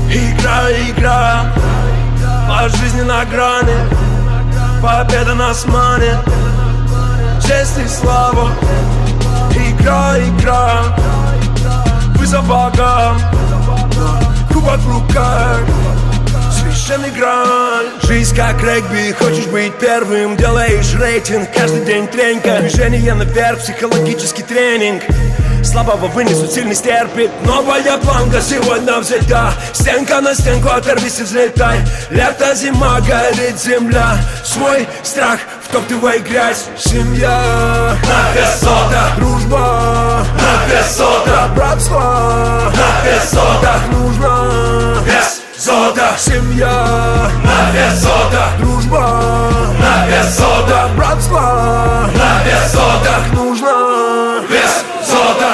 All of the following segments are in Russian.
Игра, игра, по жизни на грани, победа нас манит, честь и слава. Игра, игра, вызов богам, кубок в руках, священный грань. Жизнь как регби, хочешь быть первым, делаешь рейтинг, каждый день тренька. Движение наверх, психологический тренинг. Слабого вынесут, сильный стерпит. Новая планка сегодня взята. Стенка на стенку, оторвись и взлетай. Лето, зима, горит земля. Свой страх втоптывай грязь. Семья на вес золота, дружба на вес золота, братство на вес золота. Так нужно вес золота. Семья на вес золота, дружба на вес золота, братство на вес золота. Так нужно вес золота.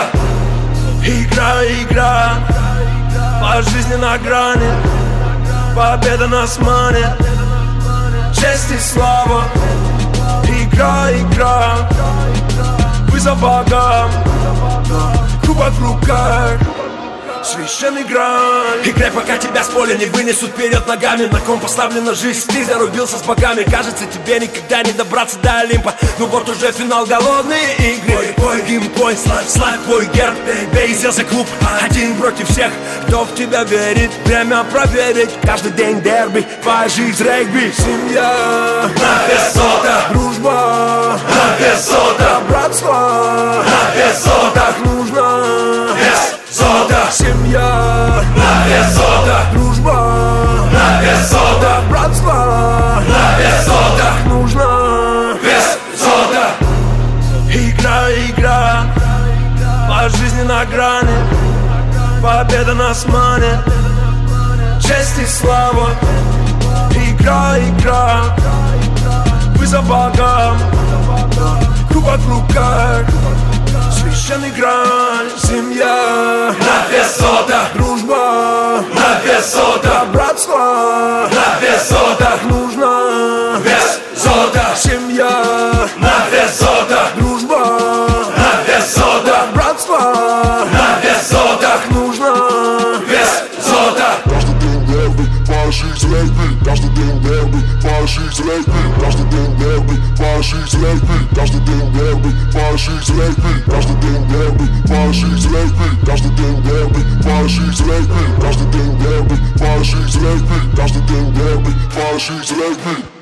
Игра, игра, по жизни на грани, победа нас манит, честь и слава. Игра, игра, вызов богам, кубок в руках, священный грань. Играй, пока тебя с поля не вынесут вперед ногами. На ком поставлена жизнь, ты зарубился с богами. Кажется, тебе никогда не добраться до Олимпа, но вот уже финал, голодные игры. Бой, геймпой, славь твой герб. Бей за клуб, один против всех. Кто в тебя верит, время проверить. Каждый день дерби, твоя жизнь регби. Семья на вес золота, дружба на вес золота, братство на вес золота. Так нужно вес золота. Семья на вес золота, дружба на вес золота, братство на вес золота. Так нужно вес золота. Игра, игра, по жизни на грани, победа нас манит, честь и слава. Игра, игра, вызов богам, кубок в руках, священный грань. Семья на вес золота, дружба на вес золота, братство на вес золота. Так нужно вес золота. Семья на вес золота, дружба на вес золота, братство на вес золота. Так нужно вес золота. Каждый день дерби, твоя жизнь регби. Каждый день дерби, твоя жизнь регби. Каждый день дерби, твоя жизнь регби. Каждый день дерби, твоя жизнь регби. Каждый день дерби, твоя жизнь регби. Каждый день дерби, твоя жизнь регби. Каждый день дерби, твоя жизнь регби. Каждый день дерби, твоя жизнь регби.